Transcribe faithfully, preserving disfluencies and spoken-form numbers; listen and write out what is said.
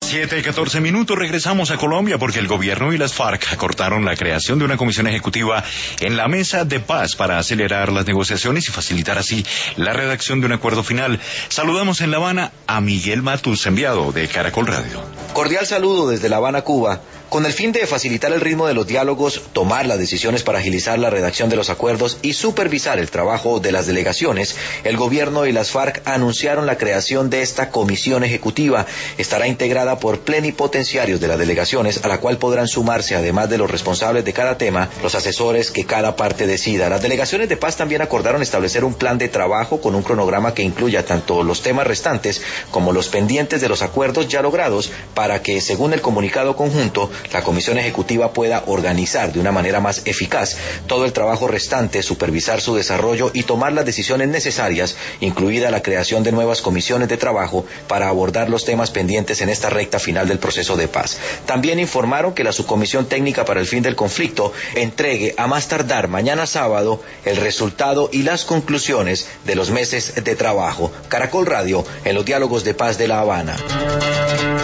Siete y catorce minutos, regresamos a Colombia porque el gobierno y las FARC acordaron la creación de una comisión ejecutiva en la mesa de paz para acelerar las negociaciones y facilitar así la redacción de un acuerdo final. Saludamos en La Habana a Miguel Matus, enviado de Caracol Radio. Cordial saludo desde La Habana, Cuba. Con el fin de facilitar el ritmo de los diálogos, tomar las decisiones para agilizar la redacción de los acuerdos y supervisar el trabajo de las delegaciones, el gobierno y las FARC anunciaron la creación de esta comisión ejecutiva. Estará integrada por plenipotenciarios de las delegaciones, a la cual podrán sumarse, además de los responsables de cada tema, los asesores que cada parte decida. Las delegaciones de paz también acordaron establecer un plan de trabajo con un cronograma que incluya tanto los temas restantes como los pendientes de los acuerdos ya logrados, para que, según el comunicado conjunto, la comisión ejecutiva pueda organizar de una manera más eficaz todo el trabajo restante, supervisar su desarrollo y tomar las decisiones necesarias, incluida la creación de nuevas comisiones de trabajo para abordar los temas pendientes en esta recta final del proceso de paz. También informaron que la subcomisión técnica para el fin del conflicto entregue a más tardar mañana sábado el resultado y las conclusiones de los meses de trabajo. Caracol Radio, en los diálogos de paz de La Habana.